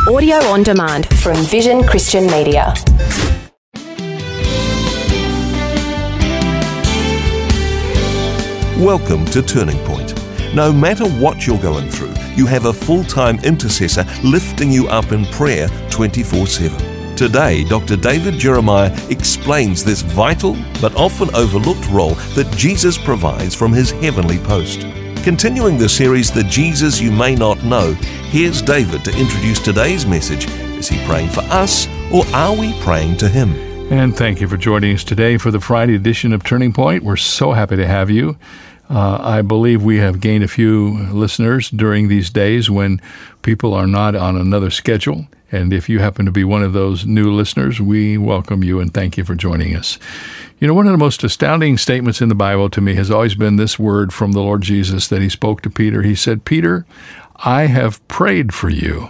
Audio on demand from Vision Christian Media. Welcome to Turning Point. No matter what you're going through, you have a full-time intercessor lifting you up in prayer 24/7. Today, Dr. David Jeremiah explains this vital but often overlooked role that Jesus provides from his heavenly post. Continuing the series, The Jesus You May Not Know, here's David to introduce today's message. Is he praying for us, or are we praying to him? And thank you for joining us today for the Friday edition of Turning Point. We're so happy to have you. I believe we have gained a few listeners during these days when people are not on another schedule. And if you happen to be one of those new listeners, we welcome you and thank you for joining us. You know, one of the most astounding statements in the Bible to me has always been this word from the Lord Jesus that he spoke to Peter. He said, "Peter, I have prayed for you."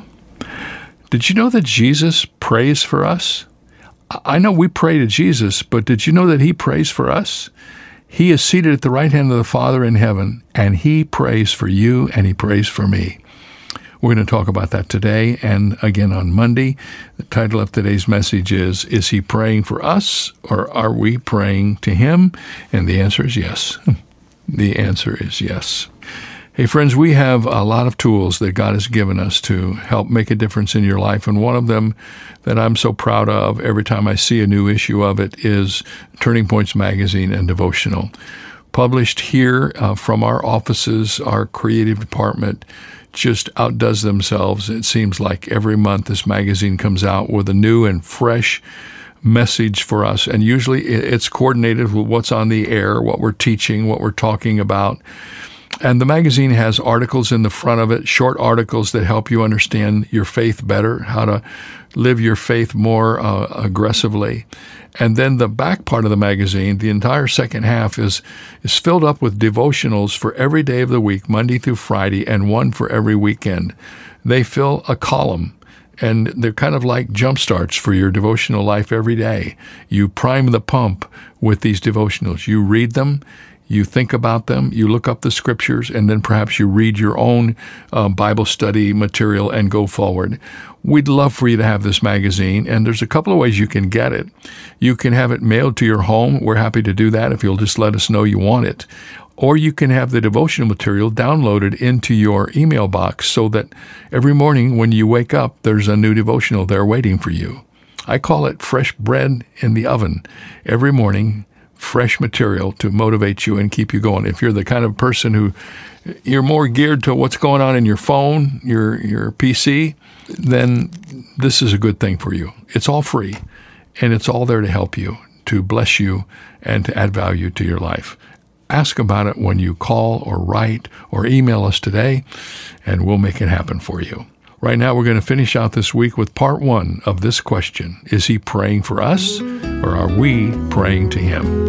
Did you know that Jesus prays for us? I know we pray to Jesus, but did you know that he prays for us? He is seated at the right hand of the Father in heaven, and he prays for you, and he prays for me. We're going to talk about that today and again on Monday. The title of today's message is he praying for us, or are we praying to him? And the answer is yes. The answer is yes. Hey friends, we have a lot of tools that God has given us to help make a difference in your life, and one of them that I'm so proud of every time I see a new issue of it is Turning Points Magazine and Devotional. Published here from our offices, our creative department just outdoes themselves. It seems like every month this magazine comes out with a new and fresh message for us, and usually it's coordinated with what's on the air, what we're teaching, what we're talking about. And the magazine has articles in the front of it, short articles that help you understand your faith better, how to live your faith more aggressively. And then the back part of the magazine, the entire second half, is filled up with devotionals for every day of the week, Monday through Friday, and one for every weekend. They fill a column, and they're kind of like jump starts for your devotional life every day. You prime the pump with these devotionals. You read them, you think about them, you look up the scriptures, and then perhaps you read your own Bible study material and go forward. We'd love for you to have this magazine, and there's a couple of ways you can get it. You can have it mailed to your home. We're happy to do that if you'll just let us know you want it. Or you can have the devotional material downloaded into your email box so that every morning when you wake up, there's a new devotional there waiting for you. I call it fresh bread in the oven. Every morning, fresh material to motivate you and keep you going. If you're the kind of person who you're more geared to what's going on in your phone, your PC, then this is a good thing for you. It's all free, and it's all there to help you, to bless you, and to add value to your life. Ask about it when you call or write or email us today, and we'll make it happen for you. Right now, we're going to finish out this week with part one of this question. Is he praying for us, or are we praying to him?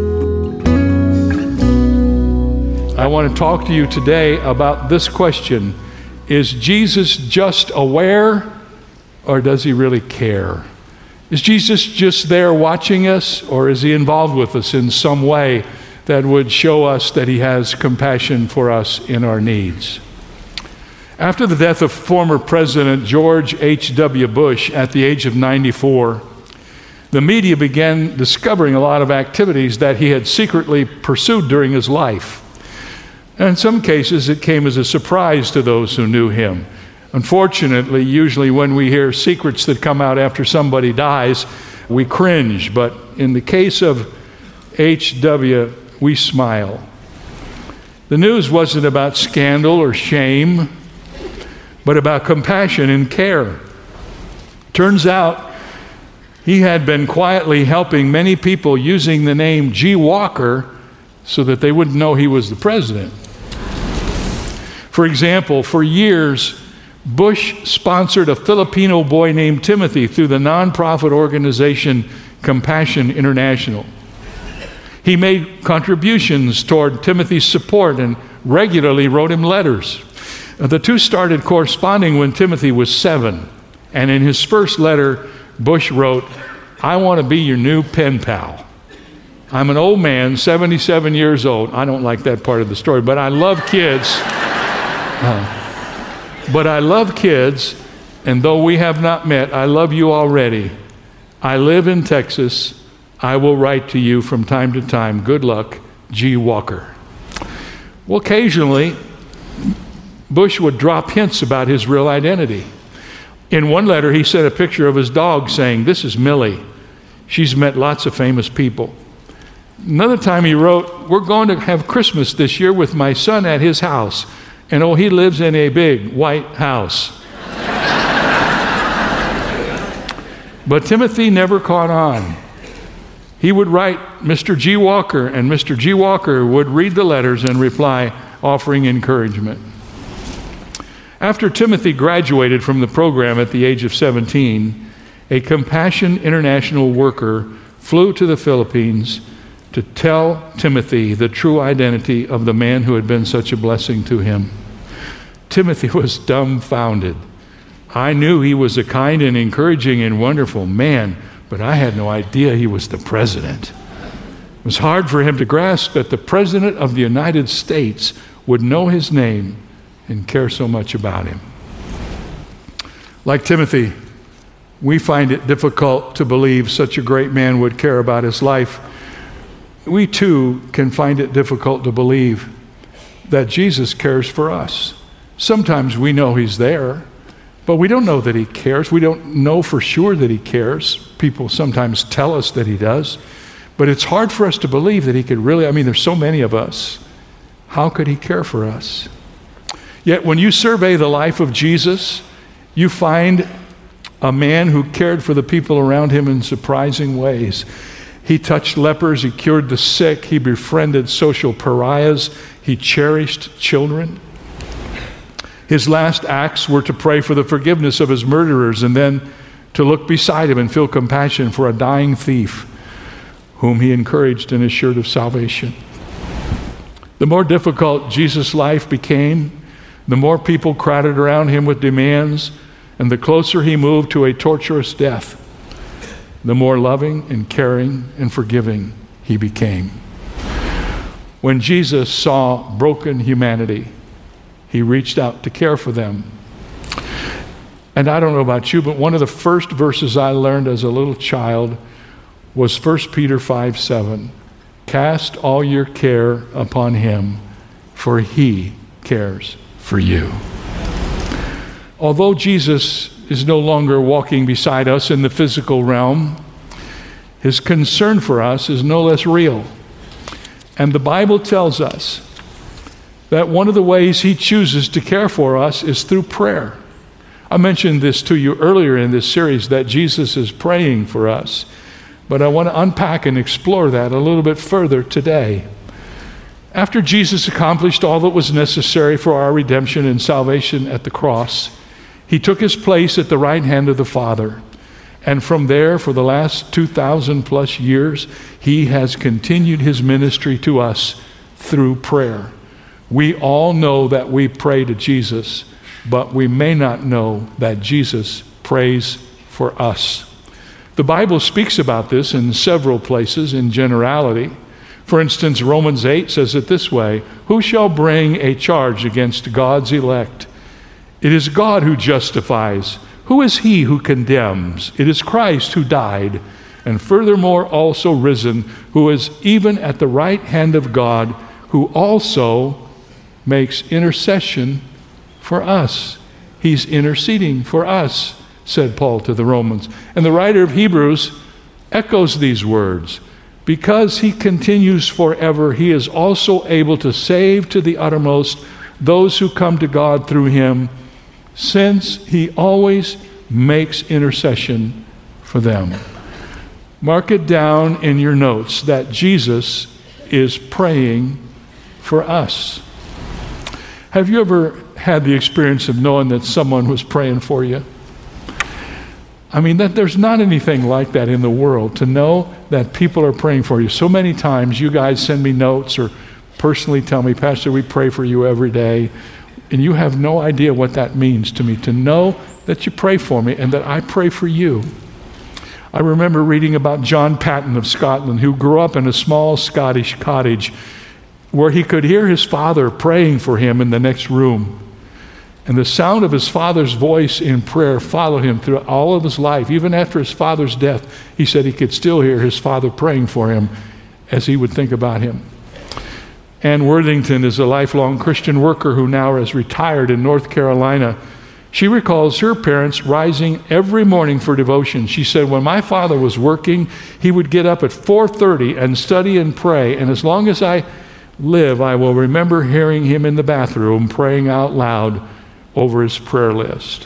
I want to talk to you today about this question. Is Jesus just aware, or does he really care? Is Jesus just there watching us, or is he involved with us in some way that would show us that he has compassion for us in our needs? After the death of former President George H.W. Bush at the age of 94, the media began discovering a lot of activities that he had secretly pursued during his life. And in some cases, it came as a surprise to those who knew him. Unfortunately, usually when we hear secrets that come out after somebody dies, we cringe. But in the case of H.W., we smile. The news wasn't about scandal or shame, but about compassion and care. Turns out he had been quietly helping many people using the name G. Walker so that they wouldn't know he was the president. For example, for years, Bush sponsored a Filipino boy named Timothy through the nonprofit organization Compassion International. He made contributions toward Timothy's support and regularly wrote him letters. The two started corresponding when Timothy was 7, and in his first letter, Bush wrote, "I want to be your new pen pal. I'm an old man, 77 years old." I don't like that part of the story, but I love kids. and though we have not met, I love you already. I live in Texas. I will write to you from time to time. Good luck, G. Walker. Well, occasionally, Bush would drop hints about his real identity. In one letter, he sent a picture of his dog saying, "This is Millie. She's met lots of famous people." Another time he wrote, "We're going to have Christmas this year with my son at his house. And oh, he lives in a big white house." But Timothy never caught on. He would write Mr. G. Walker, and Mr. G. Walker would read the letters and reply, offering encouragement. After Timothy graduated from the program at the age of 17, a Compassion International worker flew to the Philippines to tell Timothy the true identity of the man who had been such a blessing to him. Timothy was dumbfounded. I knew he was a kind and encouraging and wonderful man, but I had no idea he was the president. It was hard for him to grasp that the president of the United States would know his name and care so much about him. Like Timothy, we find it difficult to believe such a great man would care about his life. We too can find it difficult to believe that Jesus cares for us. Sometimes we know he's there, but we don't know that he cares. We don't know for sure that he cares. People sometimes tell us that he does, but it's hard for us to believe that he could really, there's so many of us. How could he care for us? Yet when you survey the life of Jesus, you find a man who cared for the people around him in surprising ways. He touched lepers, he cured the sick, he befriended social pariahs, he cherished children. His last acts were to pray for the forgiveness of his murderers and then to look beside him and feel compassion for a dying thief whom he encouraged and assured of salvation. The more difficult Jesus' life became, the more people crowded around him with demands, and the closer he moved to a torturous death, the more loving and caring and forgiving he became. When Jesus saw broken humanity, he reached out to care for them. And I don't know about you, but one of the first verses I learned as a little child was 1 Peter 5:7. Cast all your care upon him, for he cares for you. Although Jesus is no longer walking beside us in the physical realm, his concern for us is no less real. And the Bible tells us that one of the ways he chooses to care for us is through prayer. I mentioned this to you earlier in this series, that Jesus is praying for us. But I want to unpack and explore that a little bit further today. After Jesus accomplished all that was necessary for our redemption and salvation at the cross, he took his place at the right hand of the Father. And from there, for the last 2,000 plus years, he has continued his ministry to us through prayer. We all know that we pray to Jesus, but we may not know that Jesus prays for us. The Bible speaks about this in several places in generality. For instance, Romans 8 says it this way: who shall bring a charge against God's elect? It is God who justifies. Who is he who condemns? It is Christ who died, and furthermore also risen, who is even at the right hand of God, who also makes intercession for us. He's interceding for us, said Paul to the Romans. And the writer of Hebrews echoes these words. Because he continues forever, he is also able to save to the uttermost those who come to God through him, since he always makes intercession for them. Mark it down in your notes that Jesus is praying for us. Have you ever had the experience of knowing that someone was praying for you? That there's not anything like that in the world, to know that people are praying for you. So many times you guys send me notes or personally tell me, Pastor, we pray for you every day. And you have no idea what that means to me, to know that you pray for me and that I pray for you. I remember reading about John Patton of Scotland, who grew up in a small Scottish cottage where he could hear his father praying for him in the next room. And the sound of his father's voice in prayer followed him through all of his life. Even after his father's death, he said he could still hear his father praying for him as he would think about him. Ann Worthington is a lifelong Christian worker who now is retired in North Carolina. She recalls her parents rising every morning for devotion. She said, when my father was working, he would get up at 4:30 and study and pray. And as long as I live, I will remember hearing him in the bathroom praying out loud over his prayer list.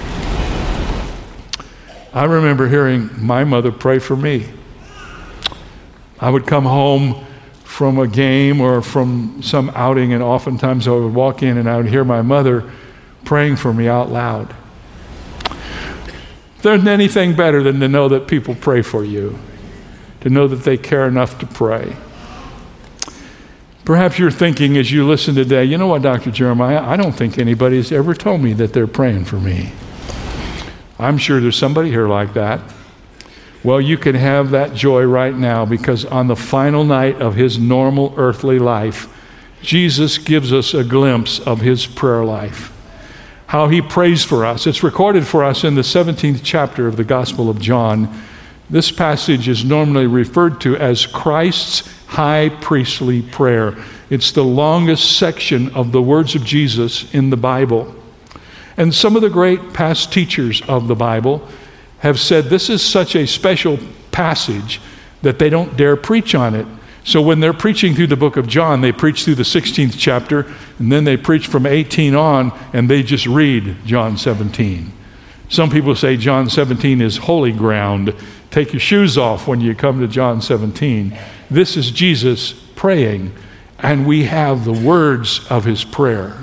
I remember hearing my mother pray for me. I would come home from a game or from some outing, and oftentimes I would walk in and I would hear my mother praying for me out loud. There isn't anything better than to know that people pray for you, to know that they care enough to pray. Perhaps you're thinking as you listen today, you know what, Dr. Jeremiah, I don't think anybody's ever told me that they're praying for me. I'm sure there's somebody here like that. Well, you can have that joy right now, because on the final night of his normal earthly life, Jesus gives us a glimpse of his prayer life, how he prays for us. It's recorded for us in the 17th chapter of the Gospel of John. This passage is normally referred to as Christ's high priestly prayer. It's the longest section of the words of Jesus in the Bible. And some of the great past teachers of the Bible have said this is such a special passage that they don't dare preach on it. So when they're preaching through the book of John, they preach through the 16th chapter, and then they preach from 18 on, and they just read John 17. Some people say John 17 is holy ground. Take your shoes off when you come to John 17. This is Jesus praying, and we have the words of his prayer.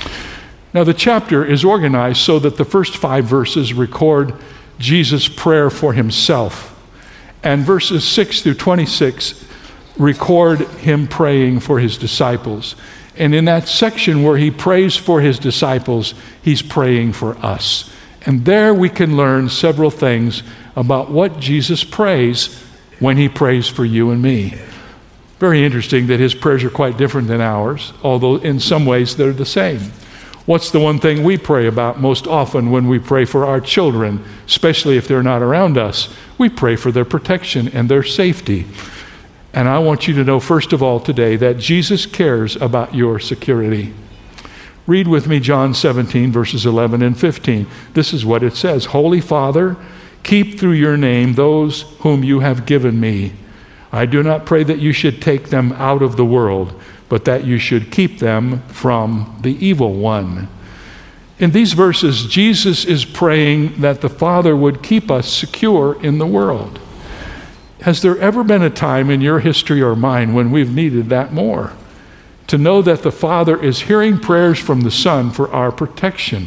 Now, the chapter is organized so that the first 5 verses record Jesus' prayer for himself, and verses 6 through 26 record him praying for his disciples. And in that section where he prays for his disciples, he's praying for us. And there we can learn several things about what Jesus prays when he prays for you and me. Very interesting that his prayers are quite different than ours, although in some ways they're the same. What's the one thing we pray about most often when we pray for our children, especially if they're not around us? We pray for their protection and their safety. And I want you to know, first of all, today, that Jesus cares about your security. Read with me John 17, verses 11 and 15. This is what it says. Holy Father, keep through your name those whom you have given me. I do not pray that you should take them out of the world, but that you should keep them from the evil one. In these verses, Jesus is praying that the Father would keep us secure in the world. Has there ever been a time in your history or mine when we've needed that more? To know that the Father is hearing prayers from the Son for our protection.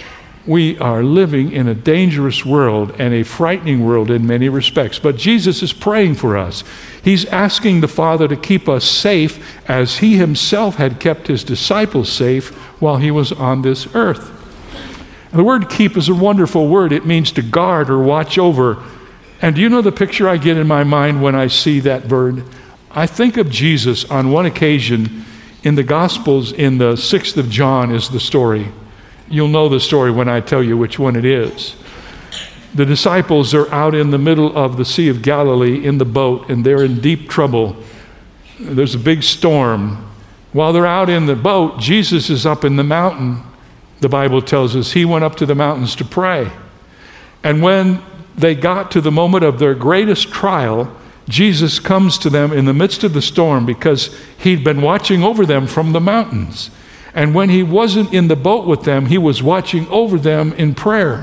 We are living in a dangerous world and a frightening world in many respects, but Jesus is praying for us. He's asking the Father to keep us safe as he himself had kept his disciples safe while he was on this earth. The word keep is a wonderful word. It means to guard or watch over. And do you know the picture I get in my mind when I see that word? I think of Jesus on one occasion in the Gospels. In the 6th of John is the story. You'll know the story when I tell you which one it is. The disciples are out in the middle of the Sea of Galilee in the boat, and they're in deep trouble. There's a big storm. While they're out in the boat, Jesus is up in the mountain. The Bible tells us he went up to the mountains to pray. And when they got to the moment of their greatest trial, Jesus comes to them in the midst of the storm because he'd been watching over them from the mountains. And when he wasn't in the boat with them, he was watching over them in prayer.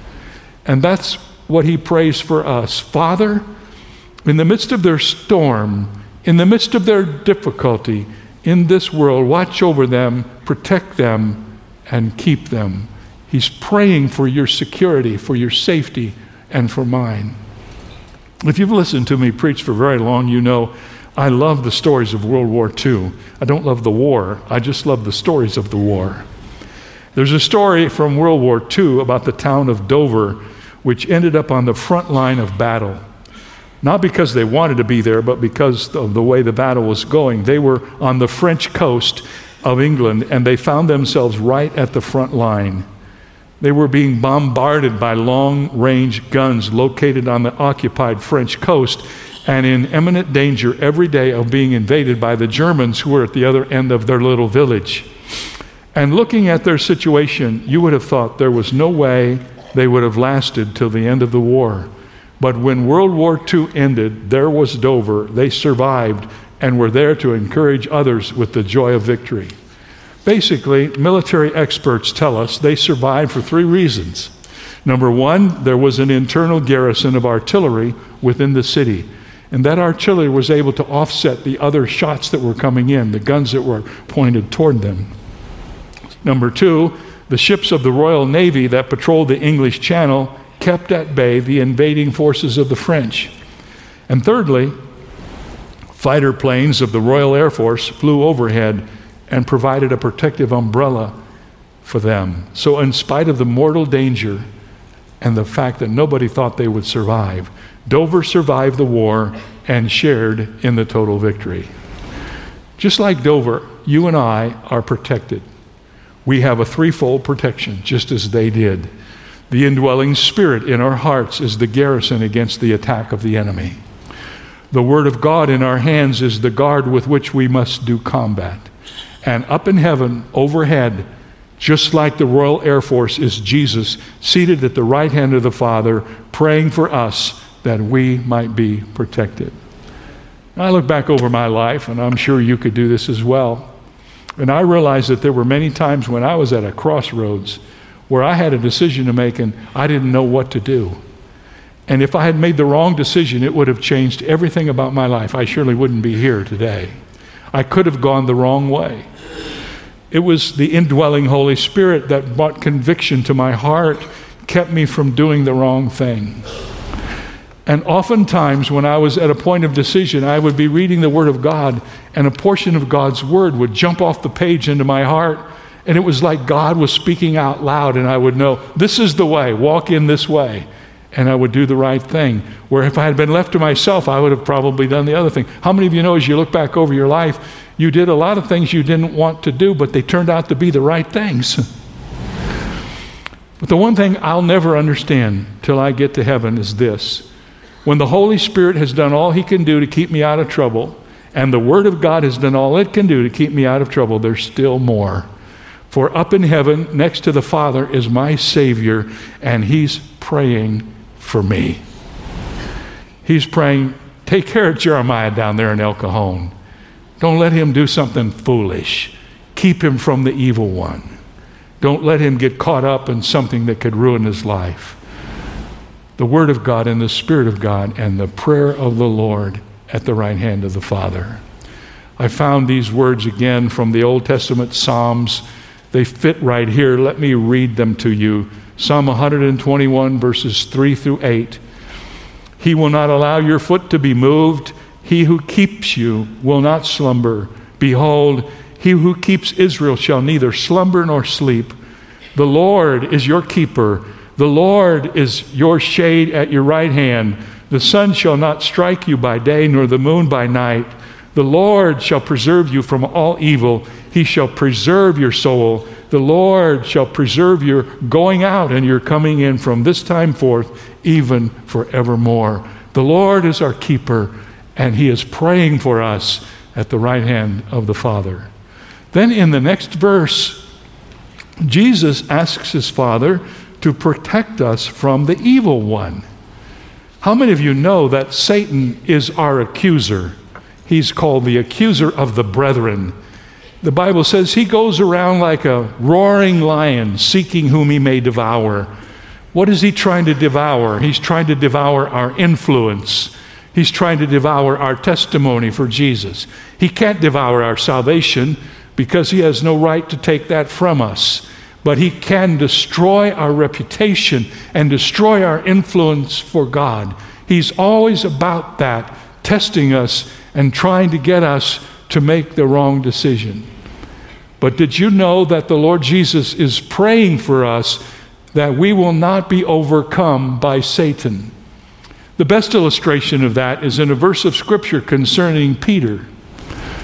And that's what he prays for us. Father, in the midst of their storm, in the midst of their difficulty in this world, watch over them, protect them, and keep them. He's praying for your security, for your safety, and for mine. If you've listened to me preach for very long, you know I love the stories of World War II. I don't love the war. I just love the stories of the war. There's a story from World War II about the town of Dover, which ended up on the front line of battle. Not because they wanted to be there, but because of the way the battle was going. They were on the French coast, of England, and they found themselves right at the front line. They were being bombarded by long-range guns located on the occupied French coast and in imminent danger every day of being invaded by the Germans who were at the other end of their little village. And looking at their situation, you would have thought there was no way they would have lasted till the end of the war. But when World War II ended, there was Dover. They survived and were there to encourage others with the joy of victory. Basically, military experts tell us they survived for 3 reasons. Number 1, there was an internal garrison of artillery within the city, and that artillery was able to offset the other shots that were coming in, the guns that were pointed toward them. Number 2, the ships of the Royal Navy that patrolled the English Channel kept at bay the invading forces of the French. And thirdly, fighter planes of the Royal Air Force flew overhead and provided a protective umbrella for them. So in spite of the mortal danger and the fact that nobody thought they would survive, Dover survived the war and shared in the total victory. Just like Dover, you and I are protected. We have a threefold protection, just as they did. The indwelling spirit in our hearts is the garrison against the attack of the enemy. The word of God in our hands is the guard with which we must do combat. And up in heaven, overhead, just like the Royal Air Force, is Jesus seated at the right hand of the Father, praying for us that we might be protected. I look back over my life, and I'm sure you could do this as well. And I realized that there were many times when I was at a crossroads where I had a decision to make and I didn't know what to do. And if I had made the wrong decision, it would have changed everything about my life. I surely wouldn't be here today. I could have gone the wrong way. It was the indwelling Holy Spirit that brought conviction to my heart, kept me from doing the wrong thing. And oftentimes when I was at a point of decision, I would be reading the Word of God, and a portion of God's Word would jump off the page into my heart, and it was like God was speaking out loud, and I would know, this is the way, walk in this way. And I would do the right thing. Where if I had been left to myself, I would have probably done the other thing. How many of you know, as you look back over your life, you did a lot of things you didn't want to do, but they turned out to be the right things? But the one thing I'll never understand till I get to heaven is this. When the Holy Spirit has done all He can do to keep me out of trouble, and the Word of God has done all it can do to keep me out of trouble, there's still more. For up in heaven, next to the Father, is my Savior, and He's praying for me. He's praying, take care of Jeremiah down there in El Cajon. Don't let him do something foolish. Keep him from the evil one. Don't let him get caught up in something that could ruin his life. The Word of God and the Spirit of God and the prayer of the Lord at the right hand of the Father. I found these words again from the Old Testament Psalms. They fit right here. Let me read them to you. Psalm 121, verses 3 through 8. He will not allow your foot to be moved. He who keeps you will not slumber. Behold, he who keeps Israel shall neither slumber nor sleep. The Lord is your keeper. The Lord is your shade at your right hand. The sun shall not strike you by day, nor the moon by night. The Lord shall preserve you from all evil. He shall preserve your soul. The Lord shall preserve your going out and your coming in from this time forth, even forevermore. The Lord is our keeper, and He is praying for us at the right hand of the Father. Then in the next verse, Jesus asks His Father to protect us from the evil one. How many of you know that Satan is our accuser? He's called the accuser of the brethren. The Bible says he goes around like a roaring lion, seeking whom he may devour. What is he trying to devour? He's trying to devour our influence. He's trying to devour our testimony for Jesus. He can't devour our salvation because he has no right to take that from us. But he can destroy our reputation and destroy our influence for God. He's always about that, testing us and trying to get us to make the wrong decision. But did you know that the Lord Jesus is praying for us that we will not be overcome by Satan? The best illustration of that is in a verse of Scripture concerning Peter.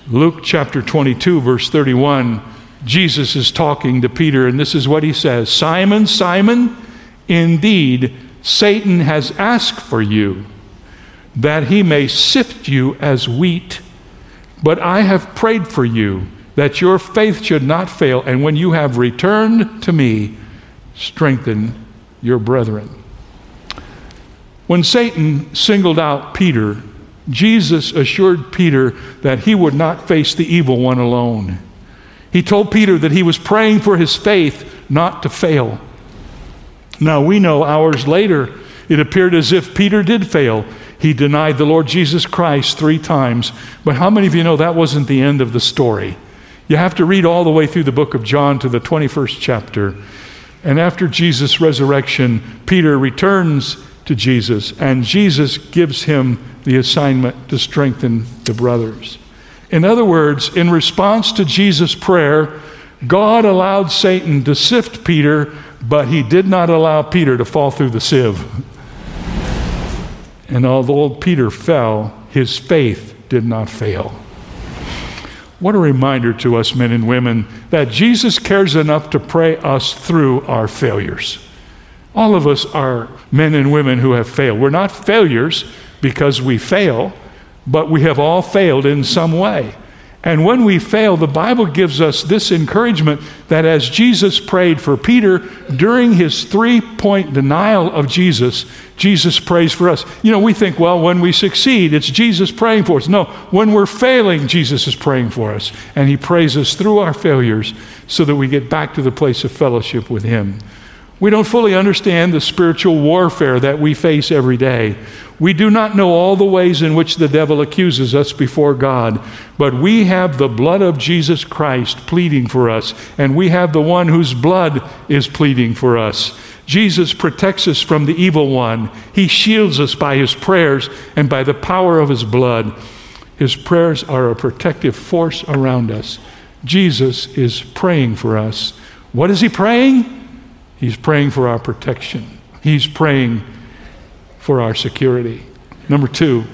Luke chapter 22, verse 31, Jesus is talking to Peter, and this is what he says: "Simon, Simon, indeed Satan has asked for you, that he may sift you as wheat. But I have prayed for you, that your faith should not fail, and when you have returned to me, strengthen your brethren." When Satan singled out Peter, Jesus assured Peter that he would not face the evil one alone. He told Peter that he was praying for his faith not to fail. Now we know hours later, it appeared as if Peter did fail. He denied the Lord Jesus Christ 3 times. But how many of you know that wasn't the end of the story? You have to read all the way through the book of John to the 21st chapter. And after Jesus' resurrection, Peter returns to Jesus, and Jesus gives him the assignment to strengthen the brothers. In other words, in response to Jesus' prayer, God allowed Satan to sift Peter, but he did not allow Peter to fall through the sieve. And although Peter fell, his faith did not fail. What a reminder to us men and women that Jesus cares enough to pray us through our failures. All of us are men and women who have failed. We're not failures because we fail, but we have all failed in some way. And when we fail, the Bible gives us this encouragement that as Jesus prayed for Peter during his 3-point denial of Jesus, Jesus prays for us. You know, we think, well, when we succeed, it's Jesus praying for us. No, when we're failing, Jesus is praying for us. And he prays us through our failures so that we get back to the place of fellowship with him. We don't fully understand the spiritual warfare that we face every day. We do not know all the ways in which the devil accuses us before God, but we have the blood of Jesus Christ pleading for us, and we have the one whose blood is pleading for us. Jesus protects us from the evil one. He shields us by his prayers and by the power of his blood. His prayers are a protective force around us. Jesus is praying for us. What is he praying? He's praying for our protection. He's praying for our security. Number 2,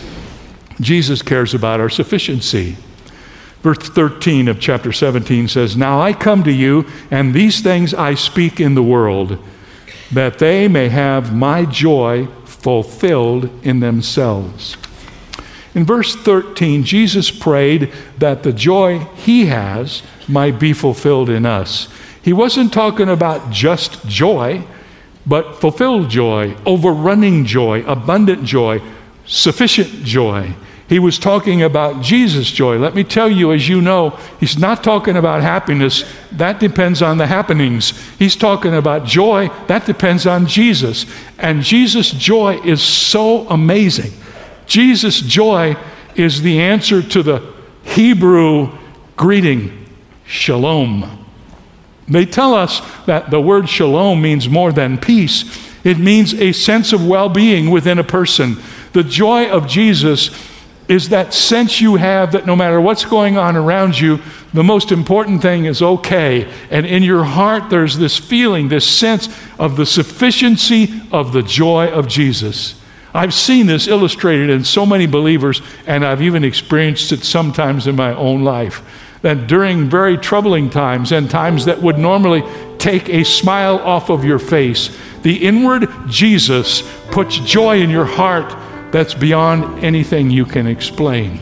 Jesus cares about our sufficiency. Verse 13 of chapter 17 says, "Now I come to you, and these things I speak in the world, that they may have my joy fulfilled in themselves." In verse 13, Jesus prayed that the joy he has might be fulfilled in us. He wasn't talking about just joy, but fulfilled joy, overrunning joy, abundant joy, sufficient joy. He was talking about Jesus' joy. Let me tell you, as you know, he's not talking about happiness. That depends on the happenings. He's talking about joy. That depends on Jesus. And Jesus' joy is so amazing. Jesus' joy is the answer to the Hebrew greeting, shalom. They tell us that the word shalom means more than peace. It means a sense of well-being within a person. The joy of Jesus is that sense you have that no matter what's going on around you, the most important thing is okay. And in your heart, there's this feeling, this sense of the sufficiency of the joy of Jesus. I've seen this illustrated in so many believers, and I've even experienced it sometimes in my own life. That during very troubling times and times that would normally take a smile off of your face, the inward Jesus puts joy in your heart that's beyond anything you can explain.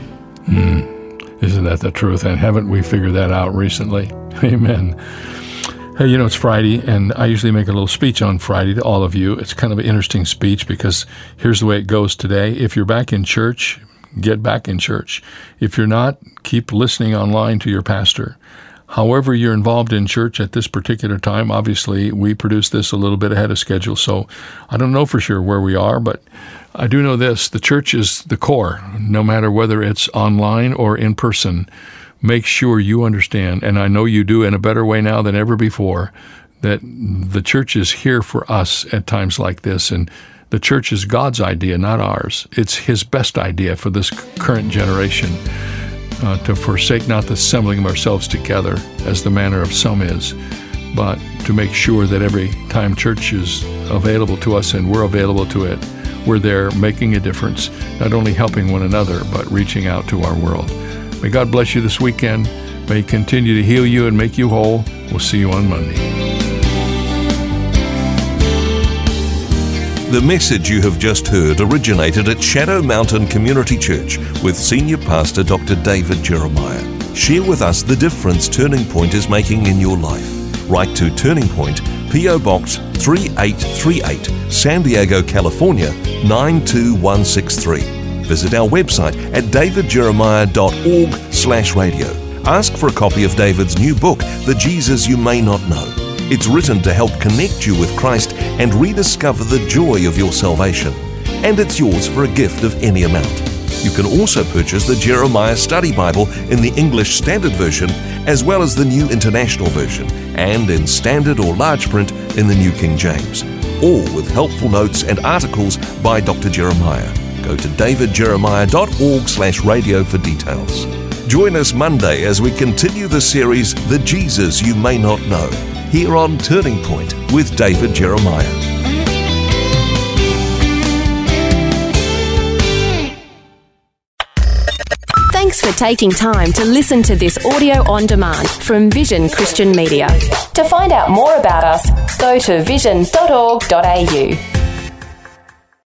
Isn't that the truth? And haven't we figured that out recently? Amen. Hey, you know, it's Friday, and I usually make a little speech on Friday to all of you. It's kind of an interesting speech because here's the way it goes today. If you're back in church, get back in church. If you're not, keep listening online to your pastor. However you're involved in church at this particular time, obviously we produce this a little bit ahead of schedule, so I don't know for sure where we are, but I do know this: the church is the core, no matter whether it's online or in person. Make sure you understand, and I know you do in a better way now than ever before, that the church is here for us at times like this, and the church is God's idea, not ours. It's his best idea for this current generation, to forsake not the assembling of ourselves together, as the manner of some is, but to make sure that every time church is available to us and we're available to it, we're there making a difference, not only helping one another, but reaching out to our world. May God bless you this weekend. May He continue to heal you and make you whole. We'll see you on Monday. The message you have just heard originated at Shadow Mountain Community Church with Senior Pastor Dr. David Jeremiah. Share with us the difference Turning Point is making in your life. Write to Turning Point, P.O. Box 3838, San Diego, California 92163. Visit our website at davidjeremiah.org/radio. Ask for a copy of David's new book, The Jesus You May Not Know. It's written to help connect you with Christ and rediscover the joy of your salvation. And it's yours for a gift of any amount. You can also purchase the Jeremiah Study Bible in the English Standard Version, as well as the New International Version, and in standard or large print in the New King James, all with helpful notes and articles by Dr. Jeremiah. Go to davidjeremiah.org/radio for details. Join us Monday as we continue the series, The Jesus You May Not Know, here on Turning Point with David Jeremiah. Thanks for taking time to listen to this audio on demand from Vision Christian Media. To find out more about us, go to vision.org.au.